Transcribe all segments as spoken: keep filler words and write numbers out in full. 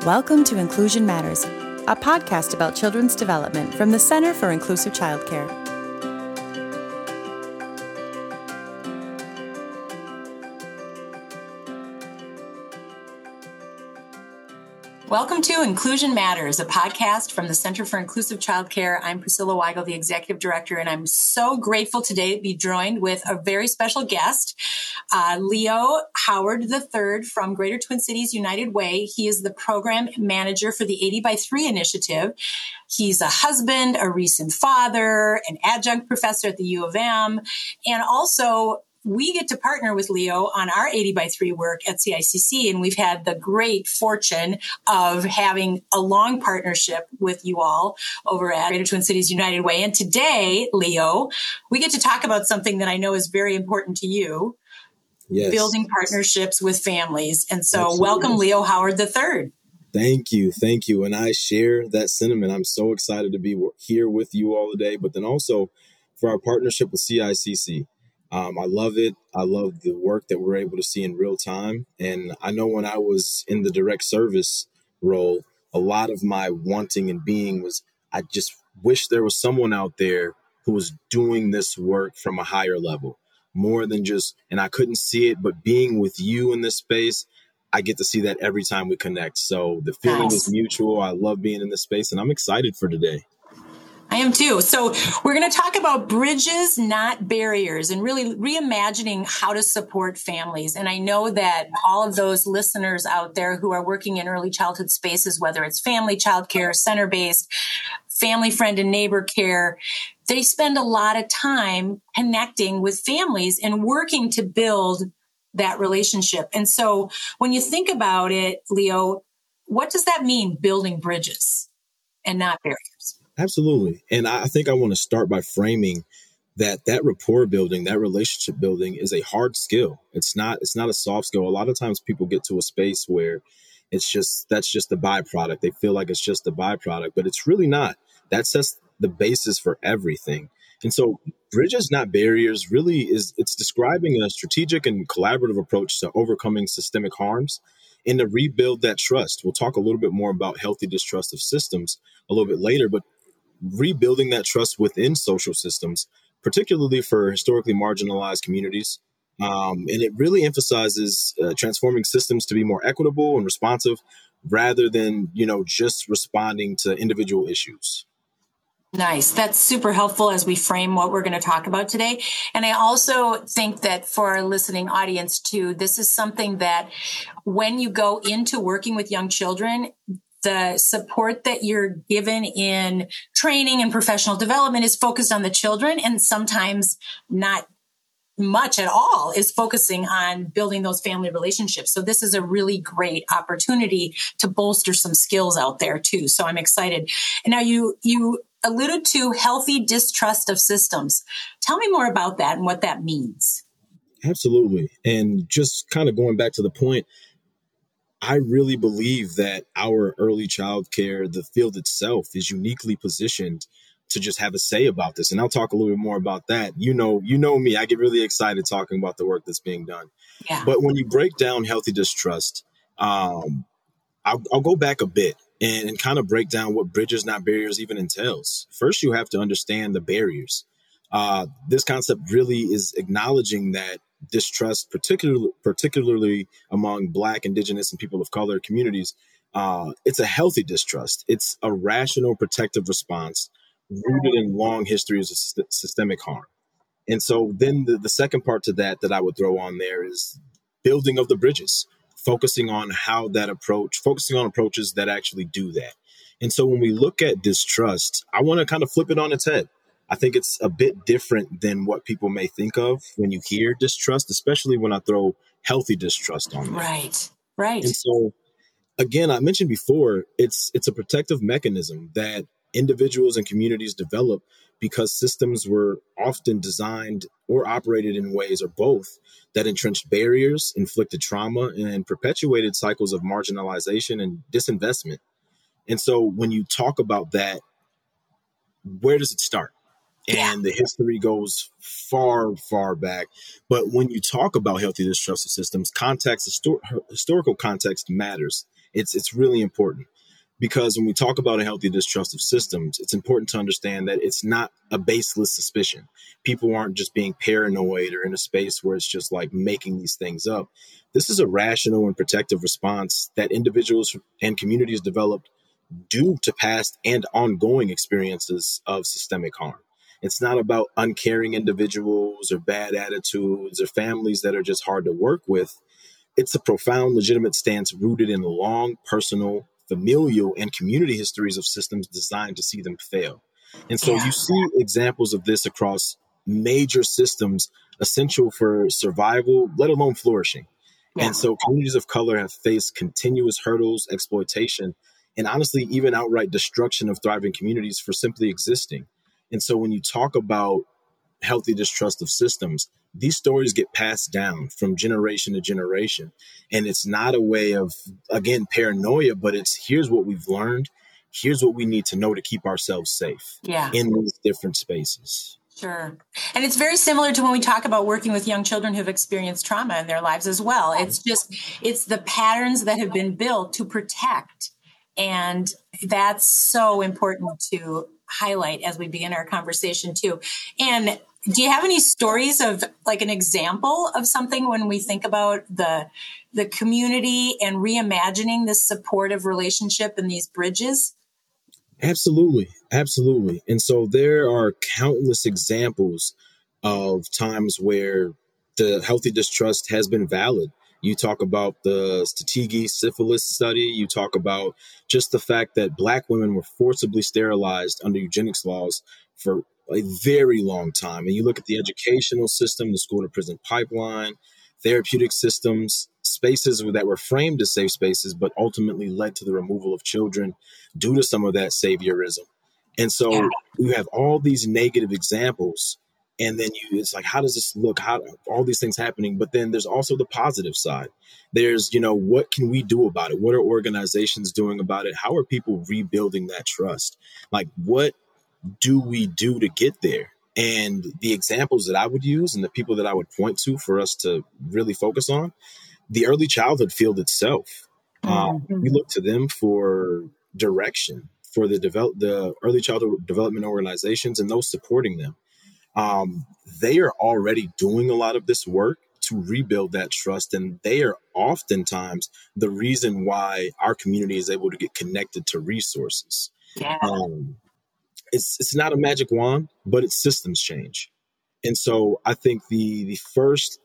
Welcome to Inclusion Matters, a podcast about children's development from the Center for Inclusive Childcare. Welcome to Inclusion Matters, a podcast from the Center for Inclusive Childcare. I'm Priscilla Weigel, the Executive Director, and I'm so grateful today to be joined with a very special guest, uh, Leo Howard the third from Greater Twin Cities United Way. He is the Program Manager for the eighty by three initiative. He's a husband, a recent father, an adjunct professor at the U of M, and also we get to partner with Leo on our eighty by three work at C I C C, and we've had the great fortune of having a long partnership with you all over at Greater Twin Cities United Way. And today, Leo, we get to talk about something that I know is very important to you, yes. Building partnerships with families. And so Absolutely. Welcome, Leo Howard the third. Thank you. Thank you. And I share that sentiment. I'm so excited to be here with you all today, but then also for our partnership with C I C C. Um, I love it. I love the work that we're able to see in real time. And I know when I was in the direct service role, a lot of my wanting and being was, I just wish there was someone out there who was doing this work from a higher level, more than just, and I couldn't see it, but being with you in this space, I get to see that every time we connect. So the feeling nice. Is mutual. I love being in this space and I'm excited for today. I am too. So we're going to talk about bridges, not barriers, and really reimagining how to support families. And I know that all of those listeners out there who are working in early childhood spaces, whether it's family childcare, center-based, family friend and neighbor care, they spend a lot of time connecting with families and working to build that relationship. And so when you think about it, Leo, what does that mean, building bridges and not barriers? Absolutely. And I think I want to start by framing that that rapport building, that relationship building is a hard skill. It's not, it's not a soft skill. A lot of times people get to a space where it's just, that's just the byproduct. They feel like it's just the byproduct, but it's really not. That sets the basis for everything. And so bridges, not barriers, really is, it's describing a strategic and collaborative approach to overcoming systemic harms and to rebuild that trust. We'll talk a little bit more about healthy distrust of systems a little bit later, but rebuilding that trust within social systems, particularly for historically marginalized communities. Um, and it really emphasizes uh, transforming systems to be more equitable and responsive rather than, you know, just responding to individual issues. Nice. That's super helpful as we frame what we're going to talk about today. And I also think that for our listening audience too, this is something that when you go into working with young children, the support that you're given in training and professional development is focused on the children, and sometimes not much at all is focusing on building those family relationships. So this is a really great opportunity to bolster some skills out there too. So I'm excited. And now you, you alluded to healthy distrust of systems. Tell me more about that and what that means. Absolutely. And just kind of going back to the point, I really believe that our early child care, the field itself, is uniquely positioned to just have a say about this. And I'll talk a little bit more about that. You know, you know me, I get really excited talking about the work that's being done. Yeah. But when you break down healthy distrust, um, I'll, I'll go back a bit and, and kind of break down what bridges, not barriers even entails. First, you have to understand the barriers. Uh, this concept really is acknowledging that distrust, particularly particularly among Black, Indigenous, and people of color communities, uh, it's a healthy distrust. It's a rational, protective response rooted in long histories of sy- systemic harm. And so then the, the second part to that that I would throw on there is building of the bridges, focusing on how that approach, focusing on approaches that actually do that. And so when we look at distrust, I want to kind of flip it on its head. I think it's a bit different than what people may think of when you hear distrust, especially when I throw healthy distrust on there. Right, right. And so, again, I mentioned before, it's it's a protective mechanism that individuals and communities develop because systems were often designed or operated in ways or both that entrenched barriers, inflicted trauma, and perpetuated cycles of marginalization and disinvestment. And so when you talk about that, where does it start? And the history goes far, far back. But when you talk about healthy distrust of systems, context, histor- historical context matters. It's it's really important because when we talk about a healthy distrust of systems, it's important to understand that it's not a baseless suspicion. People aren't just being paranoid or in a space where it's just like making these things up. This is a rational and protective response that individuals and communities developed due to past and ongoing experiences of systemic harm. It's not about uncaring individuals or bad attitudes or families that are just hard to work with. It's a profound, legitimate stance rooted in long, personal, familial, and community histories of systems designed to see them fail. And so Yeah. you see examples of this across major systems essential for survival, let alone flourishing. Yeah. And so communities of color have faced continuous hurdles, exploitation, and honestly, even outright destruction of thriving communities for simply existing. And so when you talk about healthy distrust of systems, these stories get passed down from generation to generation. And it's not a way of, again, paranoia, but it's here's what we've learned. Here's what we need to know to keep ourselves safe Yeah. in these different spaces. Sure. And it's very similar to when we talk about working with young children who've experienced trauma in their lives as well. It's just, it's the patterns that have been built to protect. And that's so important to highlight as we begin our conversation too. And do you have any stories of like an example of something when we think about the the community and reimagining this supportive relationship and these bridges? Absolutely. Absolutely. And so there are countless examples of times where the healthy distrust has been valid. You talk about the Tuskegee syphilis study. You talk about just the fact that Black women were forcibly sterilized under eugenics laws for a very long time. And you look at the educational system, the school to prison pipeline, therapeutic systems, spaces that were framed as safe spaces, but ultimately led to the removal of children due to some of that saviorism. And so Yeah. you have all these negative examples. And then you, it's like, how does this look? How all these things happening? But then there's also the positive side. There's, you know, what can we do about it? What are organizations doing about it? How are people rebuilding that trust? Like, what do we do to get there? And the examples that I would use and the people that I would point to for us to really focus on, the early childhood field itself. Um, Mhm. we look to them for direction, for the develop the early childhood development organizations and those supporting them. Um, they are already doing a lot of this work to rebuild that trust, and they are oftentimes the reason why our community is able to get connected to resources. Yeah. Um, it's it's not a magic wand, but it's systems change. And so I think the the first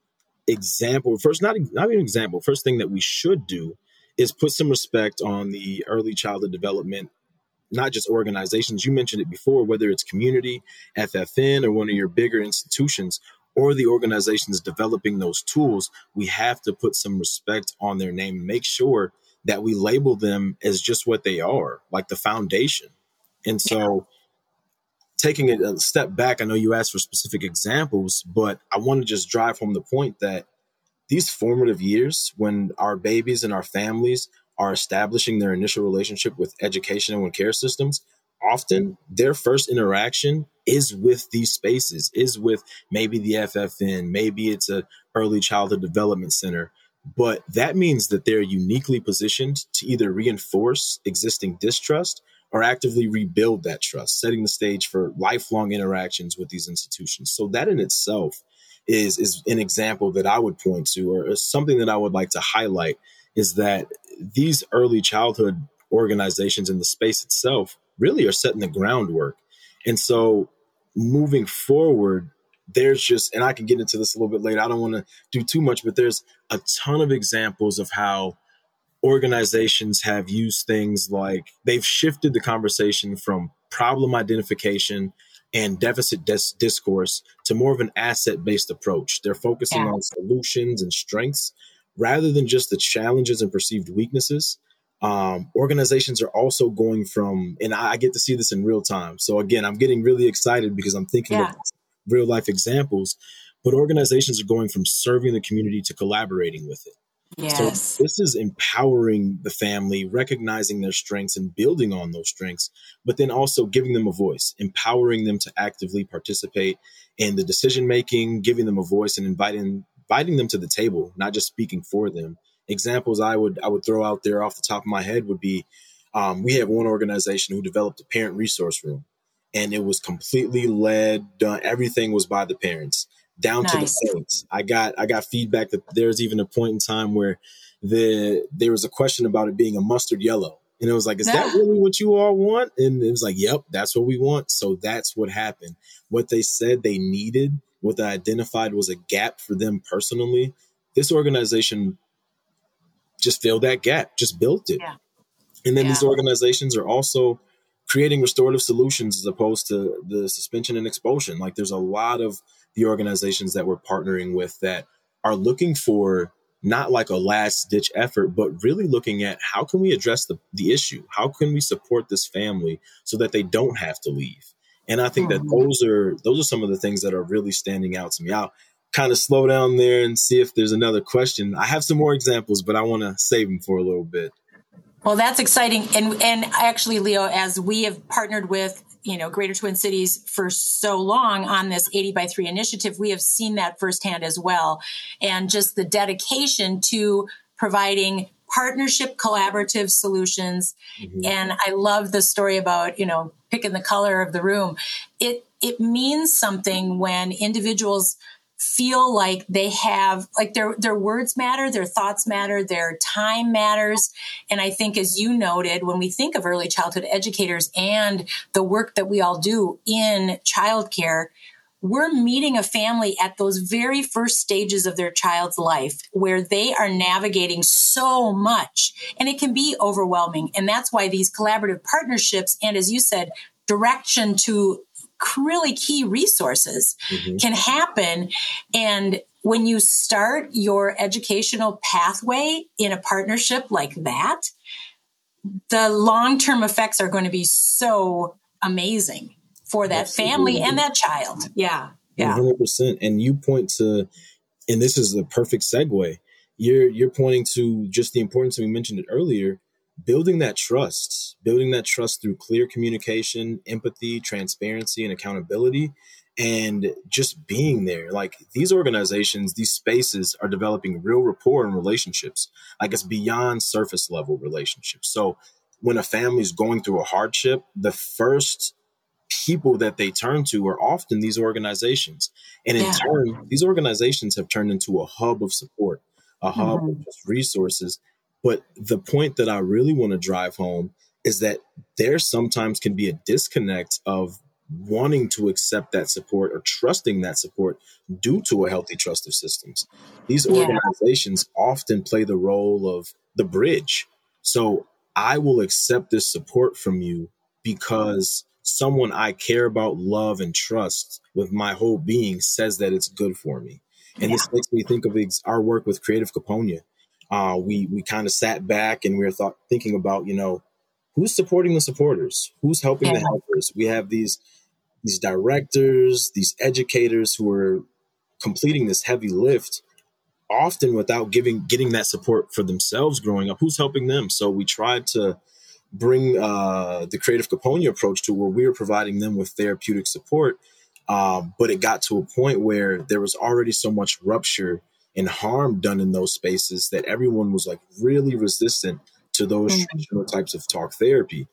example, first not not even example, first thing that we should do is put some respect on the early childhood development, not just organizations. You mentioned it before, whether it's community, F F N, or one of your bigger institutions, or the organizations developing those tools, we have to put some respect on their name and make sure that we label them as just what they are, like the foundation. And so taking it a step back, I know you asked for specific examples, but I want to just drive home the point that these formative years, when our babies and our families are establishing their initial relationship with educational and care systems, often their first interaction is with these spaces, is with maybe the F F N, maybe it's a early childhood development center. But that means that they're uniquely positioned to either reinforce existing distrust or actively rebuild that trust, setting the stage for lifelong interactions with these institutions. So that in itself is is an example that I would point to, or, or something that I would like to highlight, is that these early childhood organizations in the space itself really are setting the groundwork. And so moving forward, there's just, and I can get into this a little bit later, I don't want to do too much, but there's a ton of examples of how organizations have used things like they've shifted the conversation from problem identification and deficit dis- discourse to more of an asset-based approach. They're focusing Yeah. on solutions and strengths rather than just the challenges and perceived weaknesses. Um, organizations are also going from, and I, I get to see this in real time. So again, I'm getting really excited because I'm thinking Yeah. of real life examples, but organizations are going from serving the community to collaborating with it. So Yes. this is empowering the family, recognizing their strengths and building on those strengths, but then also giving them a voice, empowering them to actively participate in the decision making, giving them a voice and inviting inviting them to the table, not just speaking for them, examples I would I would throw out there off the top of my head would be, um, we have one organization who developed a parent resource room, and it was completely led, done, everything was by the parents down to the Nice. parents. I got I got feedback that there's even a point in time where the there was a question about it being a mustard yellow. And it was like, is that really what you all want? And it was like, yep, that's what we want. So that's what happened. What they said they needed, what they identified was a gap for them personally. This organization just filled that gap, just built it. Yeah. And then Yeah. these organizations are also creating restorative solutions as opposed to the suspension and expulsion. Like there's a lot of the organizations that we're partnering with that are looking for not like a last ditch effort, but really looking at how can we address the, the issue? How can we support this family so that they don't have to leave? And I think Mm-hmm. that those are those are some of the things that are really standing out to me. I'll kind of slow down there and see if there's another question. I have some more examples, but I want to save them for a little bit. Well, that's exciting. And and actually, Leo, as we have partnered with, you know, Greater Twin Cities for so long on this eighty by three initiative, we have seen that firsthand as well. And just the dedication to providing partnership, collaborative solutions. Mm-hmm. And I love the story about, you know, picking the color of the room. It it means something when individuals feel like they have, like their, their words matter, their thoughts matter, their time matters. And I think, as you noted, when we think of early childhood educators and the work that we all do in childcare, we're meeting a family at those very first stages of their child's life where they are navigating so much, and it can be overwhelming. And that's why these collaborative partnerships and, as you said, direction to really key resources mm-hmm. can happen. And when you start your educational pathway in a partnership like that, the long-term effects are going to be so amazing for that Absolutely. Family and that child. Yeah. Yeah. one hundred percent. And you point to, and this is the perfect segue. You're, you're pointing to just the importance, and we mentioned it earlier, building that trust, building that trust through clear communication, empathy, transparency, and accountability, and just being there. Like these organizations, these spaces are developing real rapport and relationships. Like it's beyond surface level relationships. So when a family is going through a hardship, the first people that they turn to are often these organizations. And in yeah. turn, these organizations have turned into a hub of support, a hub mm-hmm. of just resources. But the point that I really want to drive home is that there sometimes can be a disconnect of wanting to accept that support or trusting that support due to a healthy trust of systems. These yeah. organizations often play the role of the bridge. So I will accept this support from you because someone I care about, love, and trust with my whole being says that it's good for me. And yeah. this makes me think of ex- our work with Creative Caponia. Uh, we we kind of sat back and we were thought, thinking about, you know, who's supporting the supporters? Who's helping yeah. the helpers? We have these these directors, these educators who are completing this heavy lift, often without giving getting that support for themselves growing up. Who's helping them? So we tried to bring uh, the Creative Caponia approach to where we were providing them with therapeutic support. Uh, but it got to a point where there was already so much rupture and harm done in those spaces that everyone was like really resistant to those mm-hmm. traditional types of talk therapy.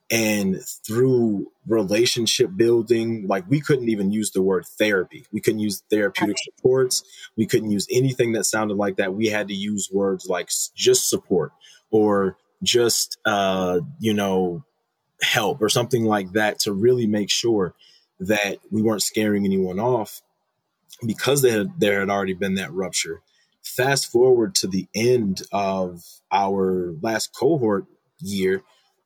And through relationship building, like we couldn't even use the word therapy. We couldn't use therapeutic okay. supports. We couldn't use anything that sounded like that. We had to use words like just support or just, uh, you know, help or something like that to really make sure that we weren't scaring anyone off. Because there had, there had already been that rupture. Fast forward to the end of our last cohort year,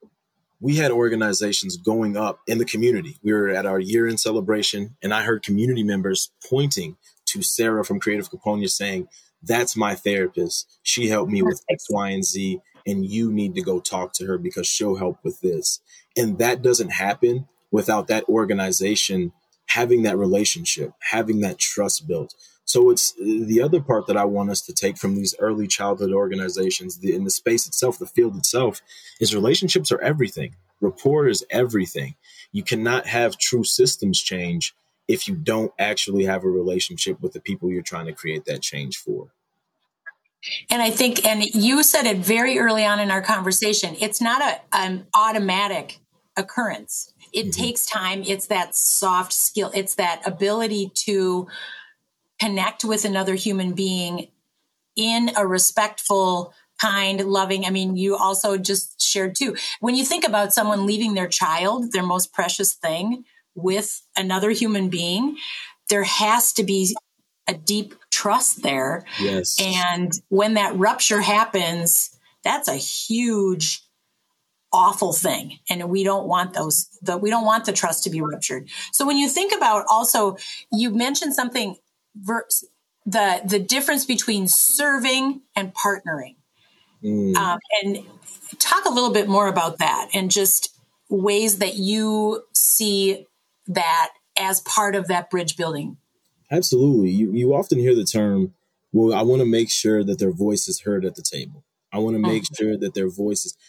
we had organizations going up in the community. We were at our year-end celebration, and I heard community members pointing to Sarah from Creative Caponia saying, that's my therapist. She helped me with X, Y, and Z, and you need to go talk to her because she'll help with this. And that doesn't happen without that organization having that relationship, having that trust built. So it's the other part that I want us to take from these early childhood organizations the, in the space itself, the field itself, is relationships are everything. Rapport is everything. You cannot have true systems change if you don't actually have a relationship with the people you're trying to create that change for. And I think, and you said it very early on in our conversation, it's not a, an automatic occurrence. It mm-hmm. takes time. It's that soft skill. It's that ability to connect with another human being in a respectful, kind, loving. I mean, you also just shared too. When you think about someone leaving their child, their most precious thing, with another human being, there has to be a deep trust there. Yes. And when that rupture happens, that's a huge, awful thing. And we don't want those, the, we don't want the trust to be ruptured. So when you think about also, you mentioned something, the, the difference between serving and partnering. Mm. Um, and talk a little bit more about that and just ways that you see that as part of that bridge building. Absolutely. You you often hear the term, well, I want to make sure that their voice is heard at the table. I want to make mm-hmm. sure that their voice is.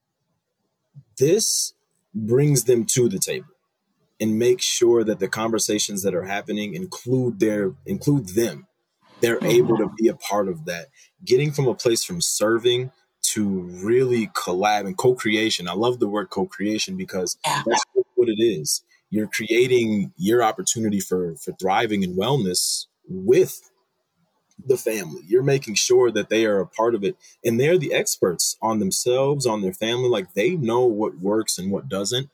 This brings them to the table and make sure that the conversations that are happening include their include them. They're mm-hmm. able to be a part of that. Getting from a place from serving to really collab and co-creation. I love the word co-creation because yeah. that's what it is. You're creating your opportunity for, for thriving and wellness with the family. You're making sure that they are a part of it. And they're the experts on themselves, on their family. Like they know what works and what doesn't.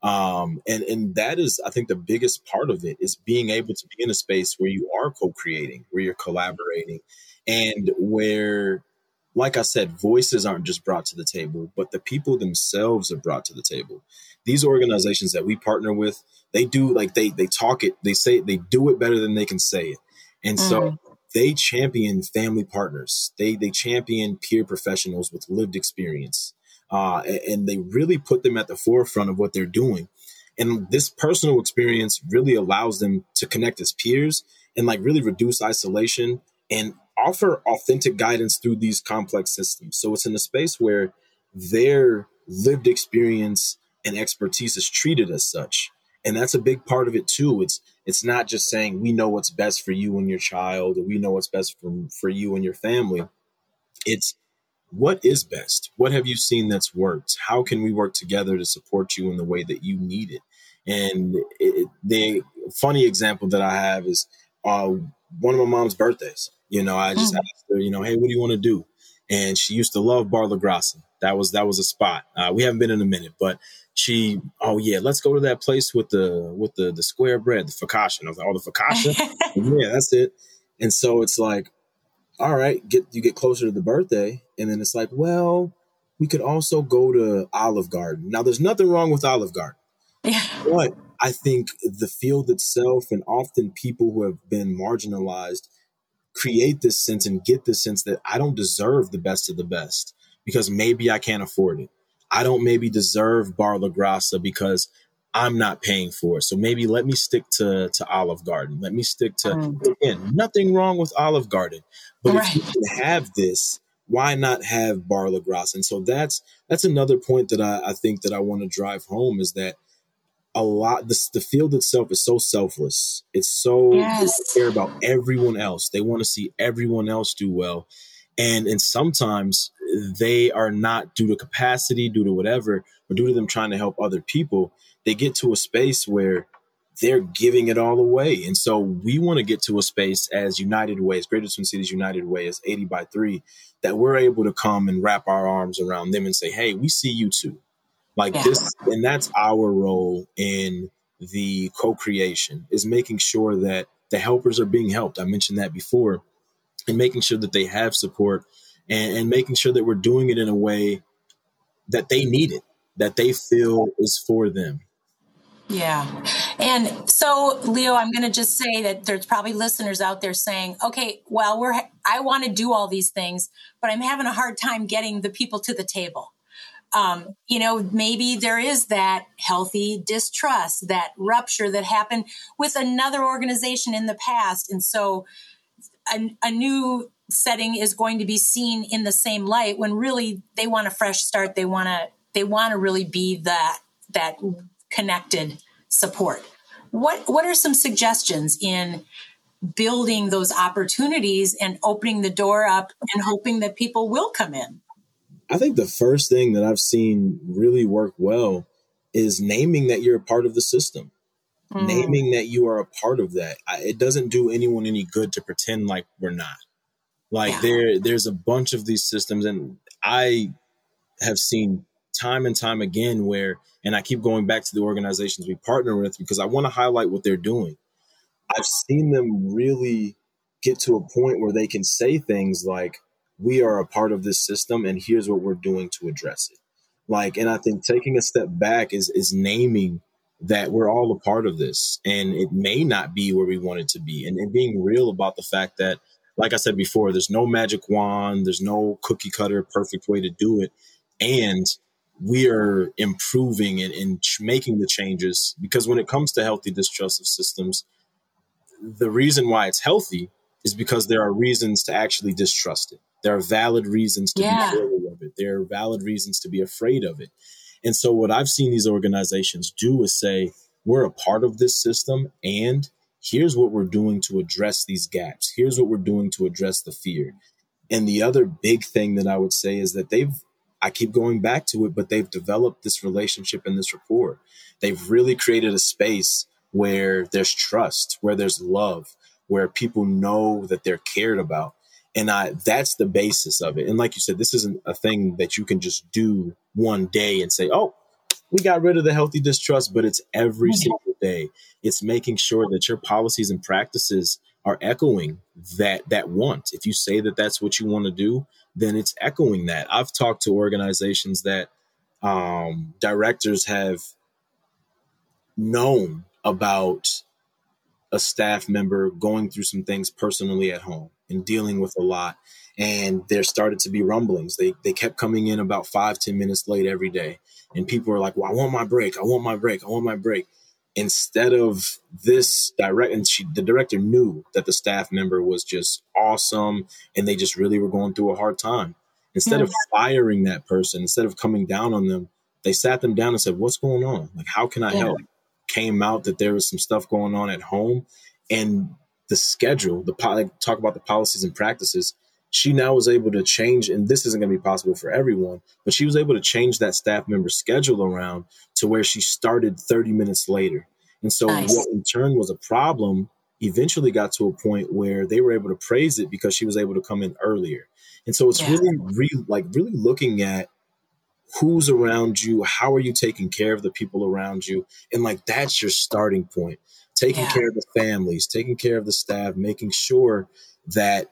Um, and, and that is, I think, the biggest part of it is being able to be in a space where you are co-creating, where you're collaborating, and where, like I said, voices aren't just brought to the table, but the people themselves are brought to the table. These organizations that we partner with, they do like they they talk it, they say it, they do it better than they can say it. And mm. so they champion family partners. They they champion peer professionals with lived experience. Uh, and, and they really put them at the forefront of what they're doing. And this personal experience really allows them to connect as peers and like really reduce isolation and offer authentic guidance through these complex systems. So it's in a space where their lived experience and expertise is treated as such. And that's a big part of it too. It's it's not just saying we know what's best for you and your child, or we know what's best for, for you and your family. It's what is best? What have you seen that's worked? How can we work together to support you in the way that you need it? And it, the funny example that I have is uh, one of my mom's birthdays. You know, I just mm. asked her, you know, hey, what do you want to do? And she used to love Bar La Grassa. That was that was a spot. Uh, we haven't been in a minute, but she, oh yeah, let's go to that place with the with the the square bread, the focaccia. And I was like, oh, the focaccia? Yeah, that's it. And so it's like, all right, get you get closer to the birthday, and then it's like, well, we could also go to Olive Garden. Now, there's nothing wrong with Olive Garden, yeah. but I think the field itself and often people who have been marginalized create this sense and get this sense that I don't deserve the best of the best because maybe I can't afford it. I don't maybe deserve Bar La Grassa because I'm not paying for it. So maybe let me stick to, to Olive Garden. Let me stick to, mm. again, nothing wrong with Olive Garden. But right. if you can have this, why not have Bar La Grassa? And so that's that's another point that I, I think that I want to drive home is that a lot, this, the field itself is so selfless. It's so yes. they care about everyone else. They want to see everyone else do well. And and sometimes they are not due to capacity, due to whatever, or due to them trying to help other people. They get to a space where they're giving it all away. And so we want to get to a space as United Way, as Greater Twin Cities United Way, as eighty by three, that we're able to come and wrap our arms around them and say, hey, we see you too. Like yeah. this, and that's our role in the co-creation, is making sure that the helpers are being helped. I mentioned that before, and making sure that they have support and, and making sure that we're doing it in a way that they need it, that they feel is for them. Yeah. And so, Leo, I'm going to just say that there's probably listeners out there saying, okay, well, we're, I want to do all these things, but I'm having a hard time getting the people to the table. Um, you know, maybe there is that healthy distrust, that rupture that happened with another organization in the past. And so a, a new setting is going to be seen in the same light when really they want a fresh start. They want to, they want to really be that, that connected support. What, what are some suggestions in building those opportunities and opening the door up and hoping that people will come in? I think the first thing that I've seen really work well is naming that you're a part of the system, mm. naming that you are a part of that. I, it doesn't do anyone any good to pretend like we're not. Like yeah. there, there's a bunch of these systems, and I have seen time and time again where, and I keep going back to the organizations we partner with because I want to highlight what they're doing. I've seen them really get to a point where they can say things like, we are a part of this system and here's what we're doing to address it. Like, and I think taking a step back is, is naming that we're all a part of this, and it may not be where we want it to be. And, and being real about the fact that, like I said before, there's no magic wand, there's no cookie cutter perfect way to do it. And we are improving and, and making the changes, because when it comes to healthy distrust of systems, the reason why it's healthy is because there are reasons to actually distrust it. There are valid reasons to yeah. be wary of it. There are valid reasons to be afraid of it. And so what I've seen these organizations do is say, we're a part of this system, and here's what we're doing to address these gaps. Here's what we're doing to address the fear. And the other big thing that I would say is that they've, I keep going back to it, but they've developed this relationship and this rapport. They've really created a space where there's trust, where there's love, where people know that they're cared about. And I, that's the basis of it. And like you said, this isn't a thing that you can just do one day and say, oh, we got rid of the healthy distrust, but it's every single day. It's making sure that your policies and practices are echoing that, that want. If you say that that's what you want to do, then it's echoing that. I've talked to organizations that um, directors have known about a staff member going through some things personally at home and dealing with a lot. And there started to be rumblings. They they kept coming in about five, ten minutes late every day. And people were like, well, I want my break. I want my break. I want my break. Instead of this direct, and she, the director knew that the staff member was just awesome and they just really were going through a hard time. Instead of firing that person, instead of coming down on them, they sat them down and said, what's going on? Like, how can I yeah. help? Came out that there was some stuff going on at home, and the schedule, the like, talk about the policies and practices. She now was able to change, and this isn't going to be possible for everyone, but she was able to change that staff member's schedule around to where she started thirty minutes later. And so nice. What in turn was a problem eventually got to a point where they were able to praise it because she was able to come in earlier. And so it's yeah. really, really like really looking at who's around you, how are you taking care of the people around you? And like, that's your starting point. Taking yeah. care of the families, taking care of the staff, making sure that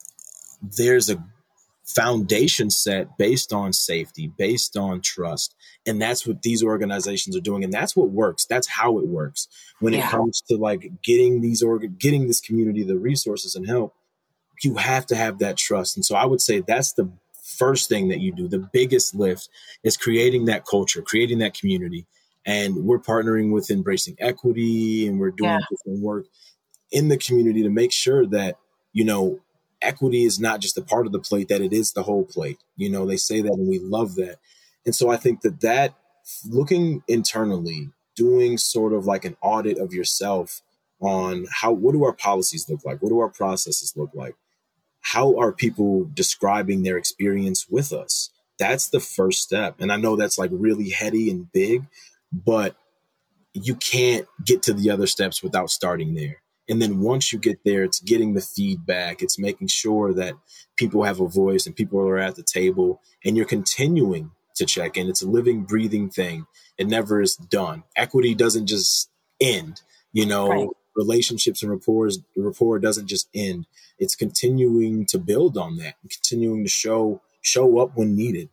there's a foundation set based on safety, based on trust. And that's what these organizations are doing. And that's what works. That's how it works. When yeah. it comes to like getting these org, getting this community the resources and help, you have to have that trust. And so I would say that's the first thing that you do. The biggest lift is creating that culture, creating that community. And we're partnering with Embracing Equity, and we're doing yeah. different work in the community to make sure that, you know, equity is not just a part of the plate, that it is the whole plate. You know, they say that and we love that. And so I think that that looking internally, doing sort of like an audit of yourself on how, what do our policies look like? What do our processes look like? How are people describing their experience with us? That's the first step. And I know that's like really heady and big, but you can't get to the other steps without starting there. And then once you get there, it's getting the feedback. It's making sure that people have a voice and people are at the table, and you're continuing to check in. It's a living, breathing thing. It never is done. Equity doesn't just end, you know, right. Relationships and rapport, rapport doesn't just end. It's continuing to build on that and continuing to show, show up when needed.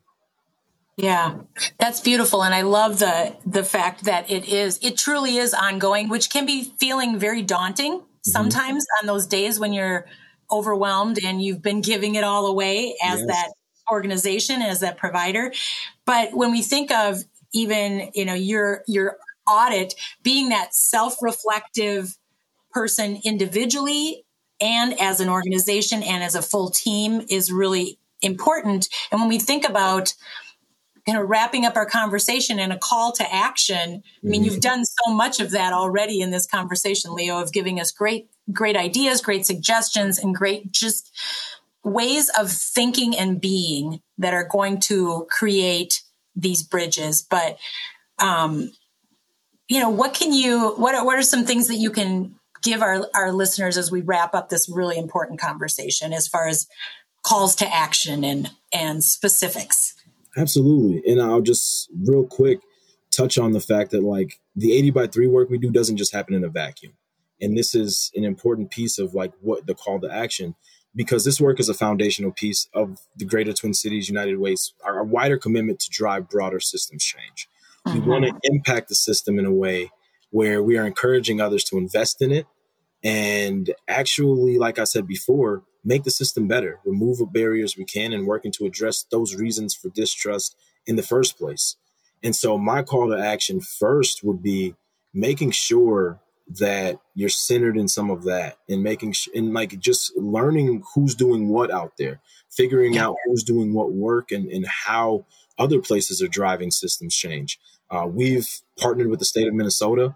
Yeah, that's beautiful. And I love the the fact that it is, it truly is ongoing, which can be feeling very daunting mm-hmm. sometimes on those days when you're overwhelmed and you've been giving it all away as yes. that organization, as that provider. But when we think of even, you know, your your audit being that self-reflective person individually and as an organization and as a full team is really important. And when we think about kind of wrapping up our conversation and a call to action. I mean, you've done so much of that already in this conversation, Leo, of giving us great, great ideas, great suggestions, and great just ways of thinking and being that are going to create these bridges. But, um, you know, what can you, what are, what are some things that you can give our, our listeners as we wrap up this really important conversation as far as calls to action and, and specifics? Absolutely. And I'll just real quick touch on the fact that like the eighty by three work we do doesn't just happen in a vacuum. And this is an important piece of like what the call to action, because this work is a foundational piece of the Greater Twin Cities United Ways, our, our wider commitment to drive broader systems change. Mm-hmm. We want to impact the system in a way where we are encouraging others to invest in it and actually, like I said before, make the system better, remove what barriers we can, and working to address those reasons for distrust in the first place. And so my call to action first would be making sure that you're centered in some of that and making sh- and like just learning who's doing what out there, figuring out who's doing what work and, and how other places are driving systems change. Uh, we've partnered with the state of Minnesota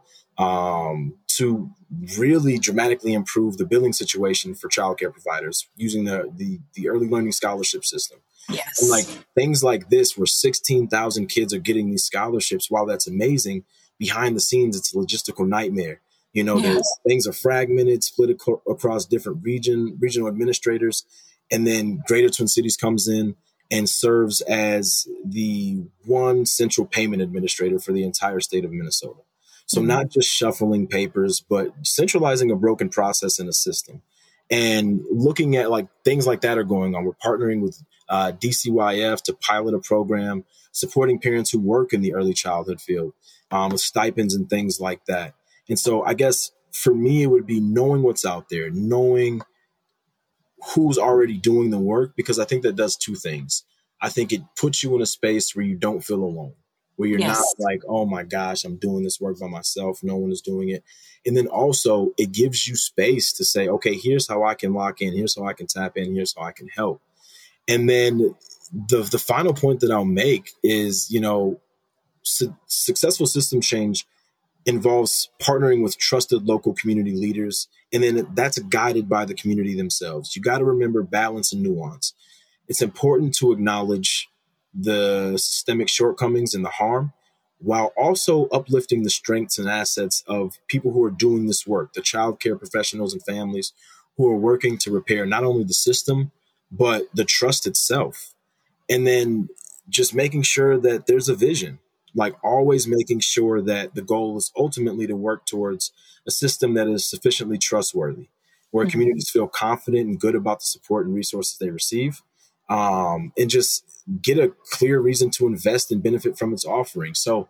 um, to really dramatically improve the billing situation for childcare providers using the, the, the early learning scholarship system. Yes. And like things like this, where sixteen thousand kids are getting these scholarships, while that's amazing, behind the scenes, it's a logistical nightmare. You know, yeah. there's, things are fragmented, split ac- across different region, regional administrators. And then Greater Twin Cities comes in and serves as the one central payment administrator for the entire state of Minnesota. So mm-hmm. not just shuffling papers, but centralizing a broken process in a system. And looking at like things like that are going on. We're partnering with uh, D C Y F to pilot a program supporting parents who work in the early childhood field um, with stipends and things like that. And so I guess for me, it would be knowing what's out there, knowing who's already doing the work, because I think that does two things. I think it puts you in a space where you don't feel alone, where you're yes. not like, oh my gosh, I'm doing this work by myself. No one is doing it. And then also it gives you space to say, okay, here's how I can lock in. Here's how I can tap in. Here's how I can help. And then the the final point that I'll make is, you know, su- successful system change involves partnering with trusted local community leaders. And then that's guided by the community themselves. You got to remember balance and nuance. It's important to acknowledge the systemic shortcomings and the harm, while also uplifting the strengths and assets of people who are doing this work, the child care professionals and families who are working to repair not only the system, but the trust itself. And then just making sure that there's a vision, like always making sure that the goal is ultimately to work towards a system that is sufficiently trustworthy, where mm-hmm. communities feel confident and good about the support and resources they receive, um, and just get a clear reason to invest and benefit from its offering. So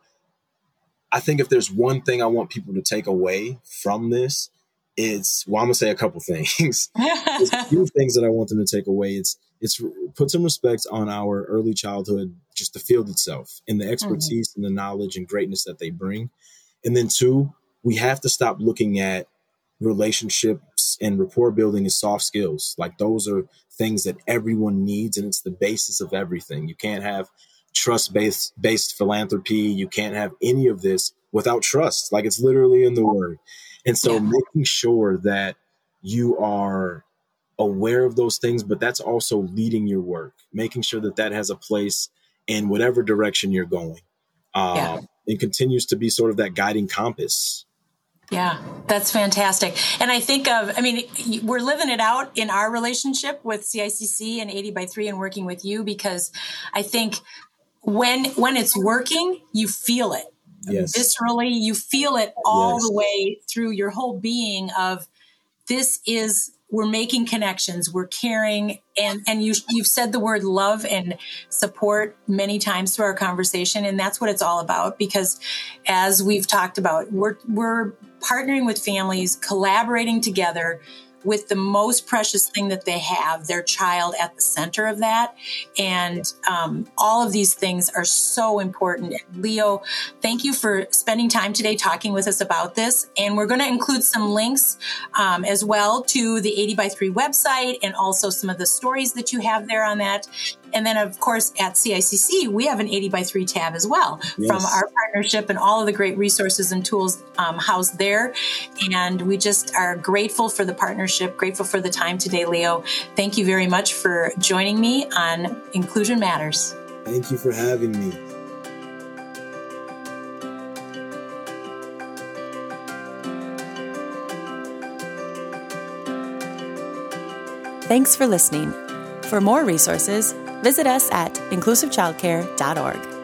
I think if there's one thing I want people to take away from this, it's, well, I'm going to say a couple things. There's a few things that I want them to take away. It's, it's put some respect on our early childhood, just the field itself and the expertise mm-hmm. and the knowledge and greatness that they bring. And then two, we have to stop looking at relationships and rapport building as soft skills. Like those are things that everyone needs, and it's the basis of everything. You can't have trust-based based philanthropy. You can't have any of this without trust. Like it's literally in the word. And so yeah. making sure that you are aware of those things, but that's also leading your work, making sure that that has a place in whatever direction you're going. Um, yeah. It continues to be sort of that guiding compass. Yeah, that's fantastic. And I think of, I mean, we're living it out in our relationship with C I C C and eighty by three and working with you, because I think when when it's working, you feel it. Yes. Viscerally, you feel it all yes. the way through your whole being of this is, we're making connections, we're caring. And, and you, you've said the word love and support many times through our conversation. And that's what it's all about, because as we've talked about, we're, we're partnering with families, collaborating together with the most precious thing that they have, their child at the center of that. And um, all of these things are so important. Leo, thank you for spending time today talking with us about this. And we're going to include some links um, as well to the eighty by three website and also some of the stories that you have there on that. And then, of course, at C I C C, we have an eighty by three tab as well yes. from our partnership and all of the great resources and tools um, housed there. And we just are grateful for the partnership, grateful for the time today, Leo. Thank you very much for joining me on Inclusion Matters. Thank you for having me. Thanks for listening. For more resources, visit us at inclusive childcare dot org.